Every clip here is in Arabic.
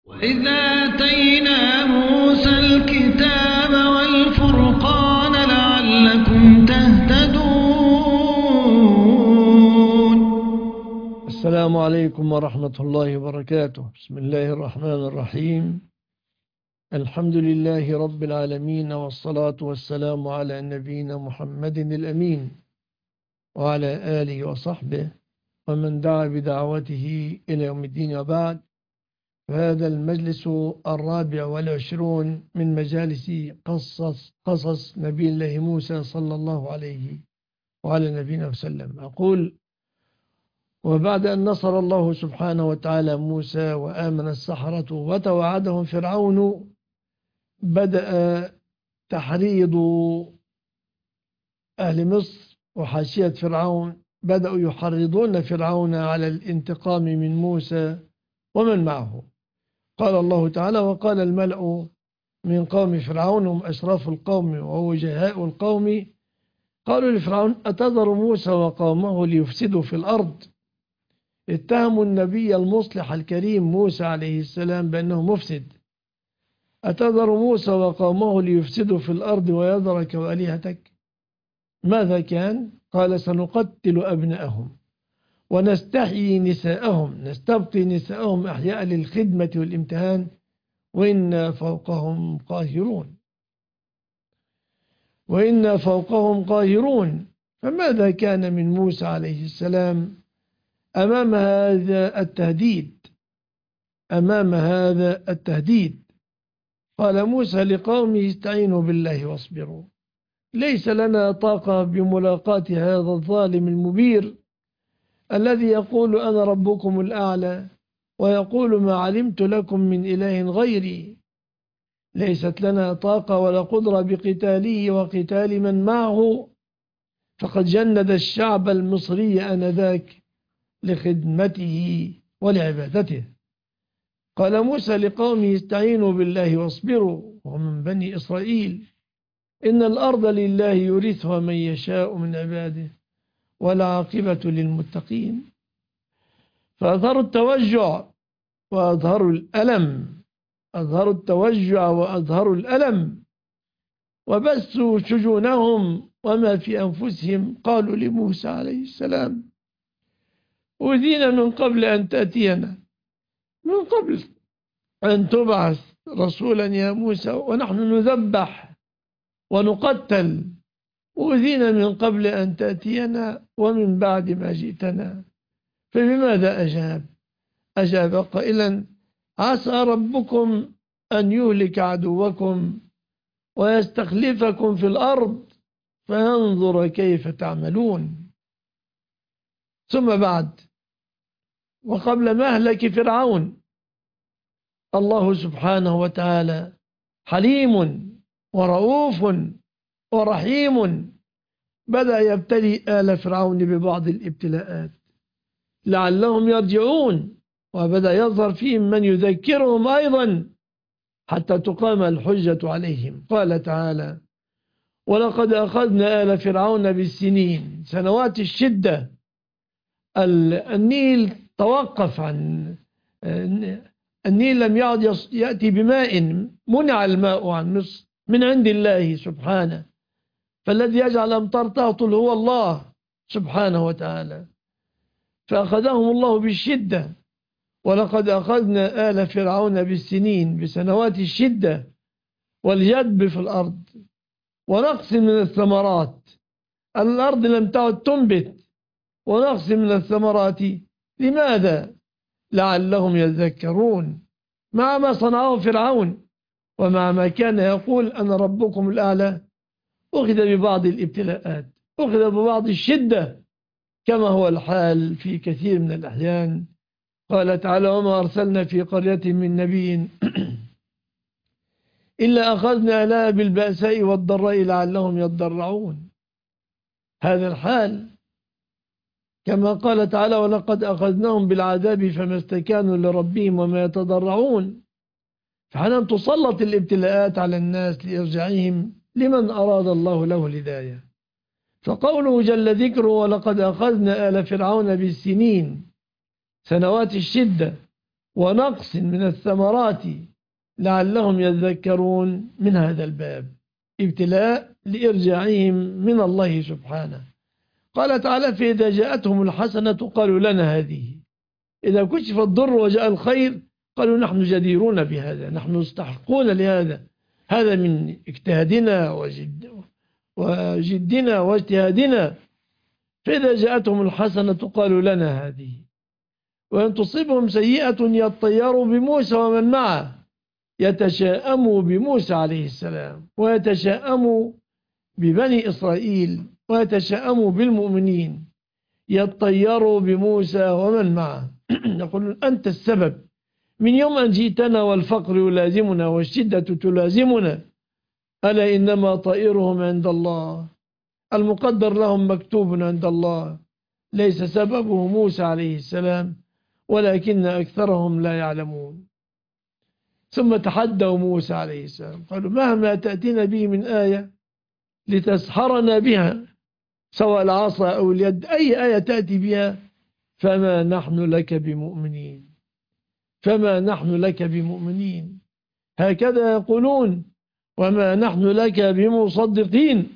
وإذا آتينا موسى الكتاب والفرقان لعلكم تهتدون. السلام عليكم ورحمة الله وبركاته. بسم الله الرحمن الرحيم. الحمد لله رب العالمين، والصلاة والسلام على نبينا محمد الأمين وعلى آله وصحبه ومن دعا بدعوته إلى يوم الدين. وبعد، فهذا المجلس 24 من مجالس قصص نبي الله موسى صلى الله عليه وعلى نبينا وسلم. أقول: وبعد أن نصر الله سبحانه وتعالى موسى وآمن السحرة وتوعدهم فرعون، بدأ تحريض أهل مصر وحاشية فرعون، بدأوا يحرضون فرعون على الانتقام من موسى ومن معه. قال الله تعالى: وقال الملأ من قوم فرعون هم أشراف القوم ووجهاء القوم قالوا لفرعون: أتذر موسى وقومه ليفسدوا في الأرض. اتهموا النبي المصلح الكريم موسى عليه السلام بأنه مفسد. أتذر موسى وقومه ليفسدوا في الأرض ويذرك وآلهتك. ماذا كان؟ قال: سنقتل أبناءهم ونستحيي نساءهم، نستبقي نساءهم أحياء للخدمة والامتهان، وإنا فوقهم قاهرون. وإنا فوقهم قاهرون. فماذا كان من موسى عليه السلام أمام هذا التهديد؟ قال موسى لقومه: استعينوا بالله واصبروا، ليس لنا طاقة بملاقاة هذا الظالم المبير الذي يقول أنا ربكم الأعلى ويقول ما علمت لكم من إله غيري. ليست لنا طاقة ولا قدرة بقتاله وقتال من معه، فقد جند الشعب المصري آنذاك لخدمته ولعبادته. قال موسى لقومه: استعينوا بالله واصبروا، ومن بني إسرائيل إن الأرض لله يورثها من يشاء من عباده والعاقبة للمتقين. فأظهروا التوجع وأظهروا الألم، وبثوا شجونهم وما في أنفسهم. قالوا لموسى عليه السلام: أوذينا من قبل أن تأتينا، من قبل أن تبعث رسولا يا موسى، ونحن نذبح ونقتل. أوذينا من قبل أن تأتينا ومن بعد ما جئتنا. فبماذا أجاب قائلا: عسى ربكم أن يهلك عدوكم ويستخلفكم في الأرض فينظر كيف تعملون. ثم بعد، وقبل مهلك فرعون، الله سبحانه وتعالى حليم ورؤوف ورحيم، بدأ يبتلي آل فرعون ببعض الابتلاءات لعلهم يرجعون، وبدأ يظهر فيهم من يذكرهم أيضا حتى تقام الحجة عليهم. قال تعالى: ولقد أخذنا آل فرعون بالسنين، سنوات الشدة. النيل توقف النيل لم يعد يأتي بماء، منع الماء عن مصر من عند الله سبحانه، فالذي يجعل أمطار تهطل هو الله سبحانه وتعالى. فأخذهم الله بالشدة. ولقد أخذنا آل فرعون بالسنين، بسنوات الشدة والجدب في الأرض ونقص من الثمرات. الأرض لم تعد تنبت، ونقص من الثمرات. لماذا؟ لعلهم يذكرون. مع ما صنعه فرعون ومع ما كان يقول أنا ربكم الأعلى، أخذ ببعض الابتلاءات، أخذ ببعض الشدة، كما هو الحال في كثير من الأحيان. قال تعالى: وما أرسلنا في قرية من نبي إلا أخذنا لها بالبأساء والضراء لعلهم يضرعون. هذا الحال، كما قال تعالى: ولقد أخذناهم بالعذاب فما استكانوا لربهم وما يتضرعون. فحين تسلط الابتلاءات على الناس لإرجاعهم لمن أراد الله له الهداية. فقوله جل ذكره: ولقد أخذنا آل فرعون بالسنين، سنوات الشدة ونقص من الثمرات لعلهم يذكرون من هذا الباب. ابتلاء لإرجاعهم من الله سبحانه. قال تعالى: فإذا جاءتهم الحسنة قالوا لنا هذه. إذا كشف الضر وجاء الخير قالوا نحن جديرون بهذا، نحن مستحقون لهذا، هذا من اجتهادنا وجدنا واجتهادنا. فإذا جاءتهم الحسنة قالوا لنا هذه، وإن تصيبهم سيئة يطيروا بموسى ومن معه، يتشاءموا بموسى عليه السلام، ويتشاءموا ببني إسرائيل، ويتشاءموا بالمؤمنين، يطيروا بموسى ومن معه. يقولون: أنت السبب، من يوم أن جئتنا والفقر يلازمنا والشدة تلازمنا، ألا إنما طائرهم عند الله، المقدر لهم مكتوب عند الله، ليس سببه موسى عليه السلام ولكن أكثرهم لا يعلمون. ثم تحدوا موسى عليه السلام، قالوا: مهما تأتينا به من آية لتسحرنا بها، سواء العصا أو اليد، أي آية تأتي بها، فما نحن لك بمؤمنين، فما نحن لك بمؤمنين. هكذا يقولون: وما نحن لك بمصدقين.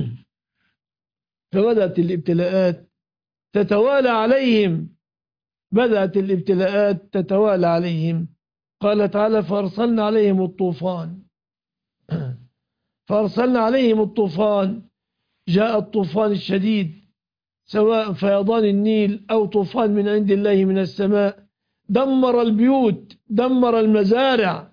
فبدأت الابتلاءات تتوالى عليهم، بدأت الابتلاءات تتوالى عليهم. قال تعالى: فأرسلنا عليهم الطوفان. فأرسلنا عليهم الطوفان. جاء الطوفان الشديد، سواء فيضان النيل أو طوفان من عند الله من السماء، دمر البيوت، دمر المزارع.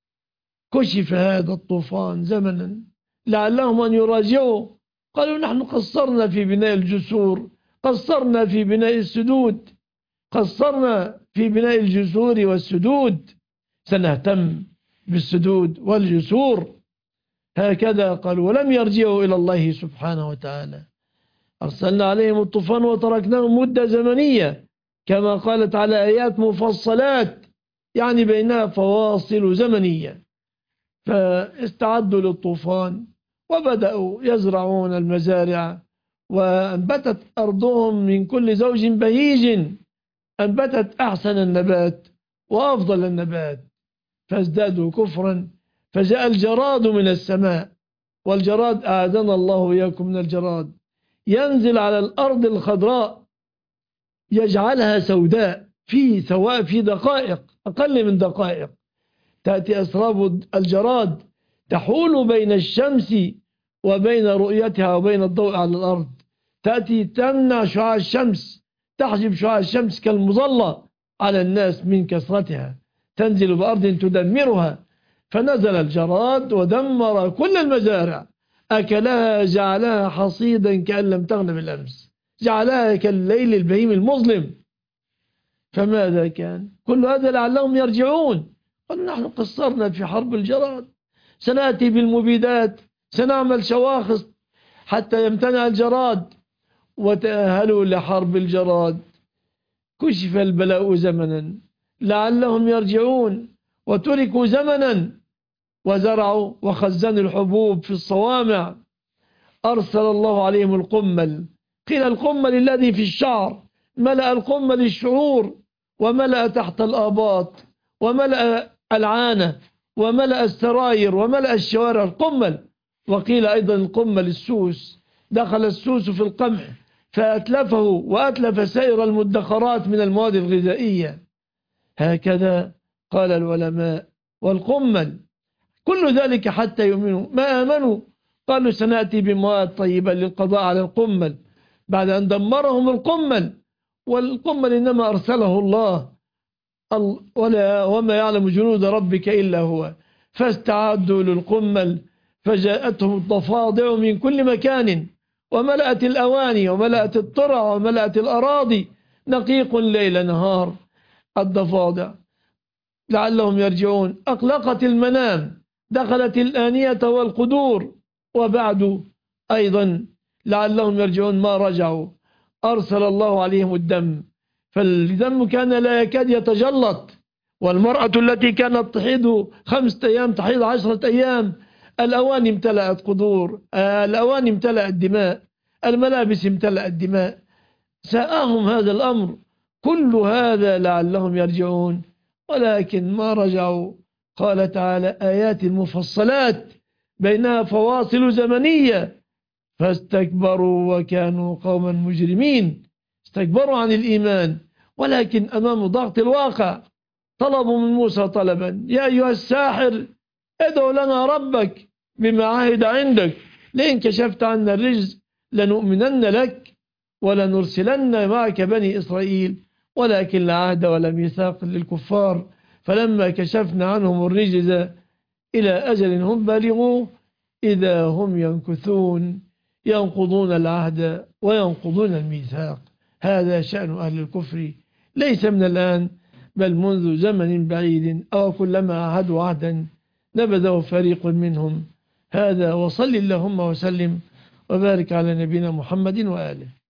كشف هذا الطوفان زمنا لعلهم أن يراجعوا، قالوا: نحن قصرنا في بناء الجسور، قصرنا في بناء السدود، قصرنا في بناء الجسور والسدود، سنهتم بالسدود والجسور. هكذا قالوا، ولم يرجعوا إلى الله سبحانه وتعالى. أرسلنا عليهم الطوفان وتركناهم مدة زمنية، كما قالت على آيات مفصلات، يعني بينها فواصل زمنية. فاستعدوا للطوفان وبدأوا يزرعون المزارع، وأنبتت أرضهم من كل زوج بهيج، أنبتت أحسن النبات وأفضل النبات، فازدادوا كفرا، فجاء الجراد من السماء. والجراد أعاذنا الله وإياكم من الجراد، ينزل على الأرض الخضراء يجعلها سوداء في دقائق، أقل من دقائق. تأتي أسراب الجراد تحول بين الشمس وبين رؤيتها وبين الضوء على الأرض، تأتي تمنع شعاع الشمس، تحجب شعاع الشمس كالمظلة على الناس من كثرتها، تنزل بأرض تدمرها. فنزل الجراد ودمر كل المزارع، أكلها، جعلها حصيدا كأن لم تغن بالأمس، جعلها كالليل البهيم المظلم. فماذا كان؟ كل هذا لعلهم يرجعون. قالوا: نحن قصرنا في حرب الجراد، سنأتي بالمبيدات، سنعمل شواخص حتى يمتنع الجراد. وتأهلوا لحرب الجراد. كشف البلاء زمنا لعلهم يرجعون، وتركوا زمنا وزرعوا وخزنوا الحبوب في الصوامع. أرسل الله عليهم القمل. قيل القمل الذي في الشعر، ملأ القمل الشعور، وملأ تحت الآباط، وملأ العانة، وملأ السراير، وملأ الشوارع القمل. وقيل أيضا القمل السوس، دخل السوس في القمح فأتلفه وأتلف سائر المدخرات من المواد الغذائية. هكذا قال العلماء. والقمل كل ذلك حتى يؤمنوا، ما آمنوا قالوا سنأتي بمواد طيبة للقضاء على القمل بعد أن دمرهم القمل. والقمل إنما أرسله الله، وما يعلم جنود ربك إلا هو. فاستعدوا للقمل، فجاءتهم الضفادع من كل مكان، وملأت الأواني، وملأت الترع، وملأت الأراضي، نقيق ليل نهار. الضفادع لعلهم يرجعون. أقلقت المنام، دخلت الآنية والقدور. وبعد أيضا لعلهم يرجعون، ما رجعوا. أرسل الله عليهم الدم، فالدم كان لا يكاد يتجلط. والمرأة التي كانت تحيض 5 أيام تحيض 10 أيام. الأواني امتلأت قدور، الأواني امتلأت دماء، الملابس امتلأت دماء. ساءهم هذا الأمر. كل هذا لعلهم يرجعون. ولكن ما رجعوا. قال تعالى: آيات مفصلات بينها فواصل زمنية فاستكبروا وكانوا قوما مجرمين. استكبروا عن الإيمان، ولكن أمام ضغط الواقع طلبوا من موسى طلبا: يا أيها الساحر ادعو لنا ربك بما عهد عندك، لئن كشفت عنا الرجز لنؤمنن لك ولنرسلن معك بني إسرائيل، ولكن لا عهد ولا ميثاق للكفار. فلما كشفنا عنهم الرجز إلى أجل هم بالغوه إذا هم ينكثون ينقضون العهد وينقضون الميثاق. هذا شأن أهل الكفر، ليس من الآن بل منذ زمن بعيد، أو كلما عهدوا عهدا نبذه فريق منهم. هذا، وصل اللهم وسلم وبارك على نبينا محمد وآله.